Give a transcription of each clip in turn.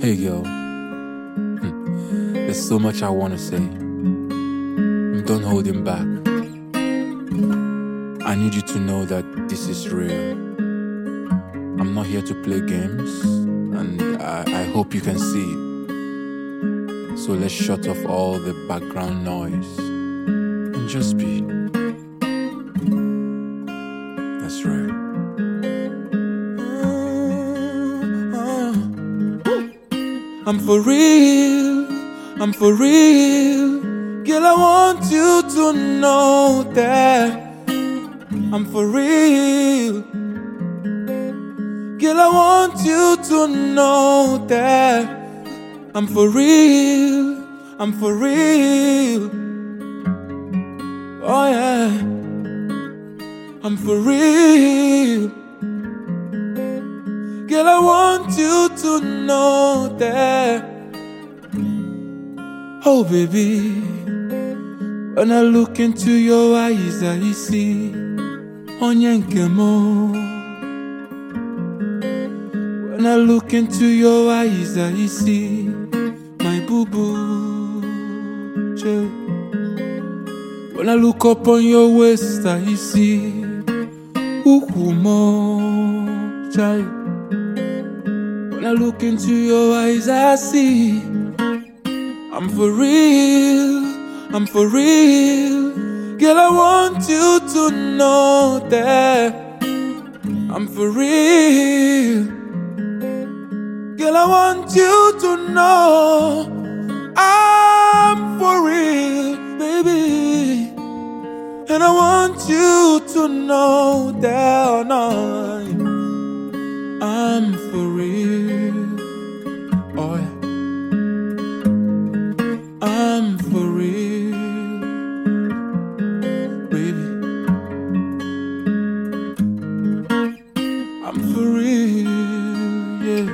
Hey girl, there's so much I want to say. Don't hold him back. I need you to know that this is real. I'm not here to play games, and I hope you can see. So let's shut off all the background noise and just be. That's right. I'm for real, I'm for real. Girl, I want you to know that I'm for real. Girl, I want you to know that I'm for real, I'm for real. Oh yeah, I'm for real. Girl, I want you to know that. Oh baby, when I look into your eyes, I see Onyenkemo. When I look into your eyes, I see my boo-boo. When I look up on your waist, I see Ukumo. When I look into your eyes, I see I'm for real, I'm for real. Girl, I want you to know that I'm for real. Girl, I want you to know I'm for real, baby. And I want you to know that I'm for real. Oh yeah. I'm for real, baby. I'm for real, yeah.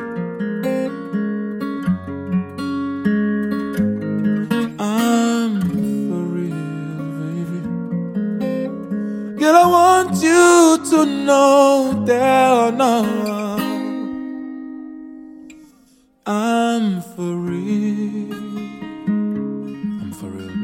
I'm for real, baby. Girl, I want you to know that I'm for real. I'm for real.